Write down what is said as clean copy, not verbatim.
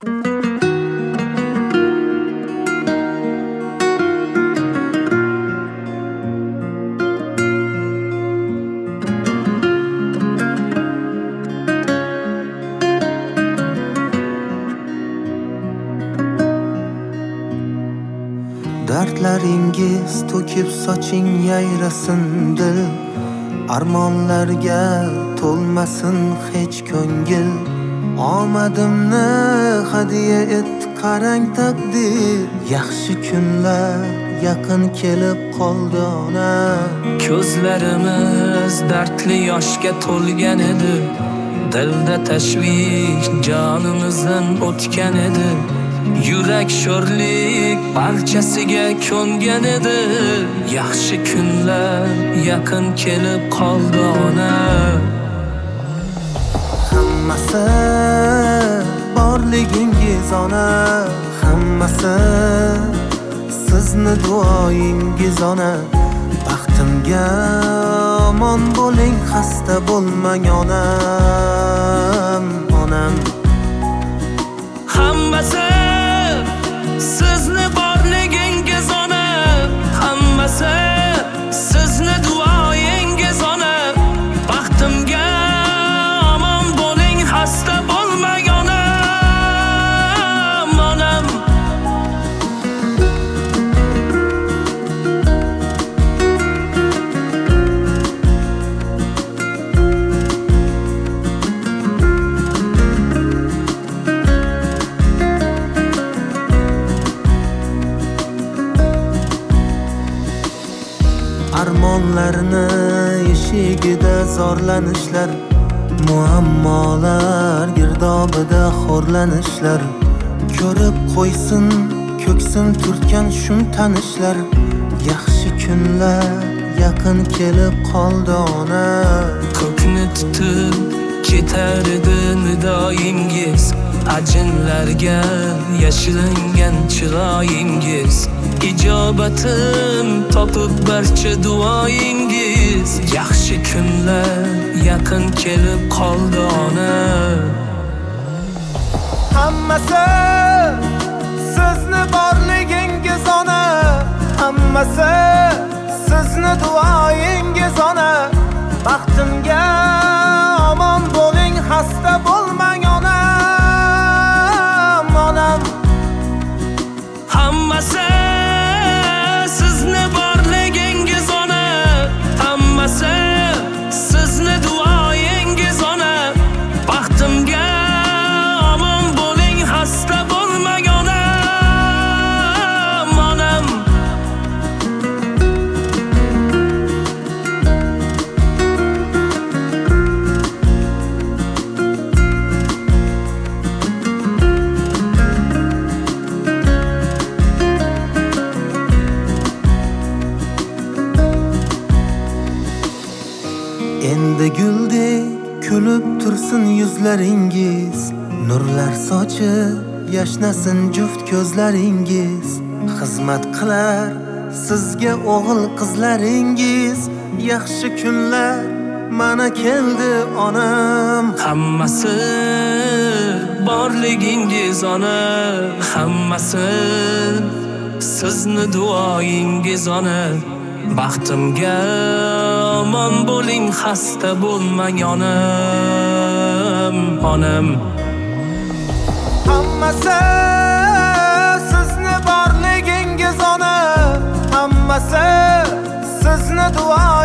Dardlaringiz to'kib soching yayrasin dil, armonlarga to'lmasin hech ko'ngil. Omadimni hadiya etdi qarang taqdir, yaxshi kunlar yaqin kelib qoldi ona. Ko'zlarimiz dardli yoshga to'lgan edi, dilda tashvish jonimizdan o'tgan edi. Yurak sho'rlik barchasiga ko'ngan edi, yaxshi kunlar yaqin kelib qoldi ona. Hammasi borligingiz ona, hammasi sizni duoyingiz ona. Baxtimga omon bo'ling, xasta bo'lmang onam, onam. Hammasi sizni borligingiz ona, hammasi sizni duoyingiz ona. Baxtimga omon bo'ling, xasta bo'lmang onam, onam. Armonlarni eshigida zorlanishlar, muammolar girdobida xo'rlanishlar. Ko'rib qo'ysin ko'ksim turtgan shum tanishlar, yaxshi kunlar yaqin kelib qoldi ona. Ko'kni tutib ketar edi nidoyingiz, ajinlarga yashiringan chiroyingiz. Ijobatin topib barcha duoyingiz, yaxshi kunlar yaqin kelib qoldi ona. Hammasi sizni borligingiz ona, hammasi sizni duoyingiz ona. Baxtimga omon bo'ling, xasta bo'lmang onam, onam. Hammasi sizni borligingiz ona, hammasi sizni duoyingiz ona. Baxtimga omon bo'ling, xasta bo'lmang onam, onam. Endi guldek kulib tursin yuzlaringiz, nurlar sochib yashnasin juft ko'zlaringiz. Xizmat qilar sizga o'g'il qizlaringiz, yaxshi kunlar mana keldi onam. Hammasi borligingiz ona, hammasi sizni duoyingiz ona. Baxtimga omon bo'ling, xasta bo'lmang onam, onam. Hammasi sizni borligingiz ona, hammasi sizni duo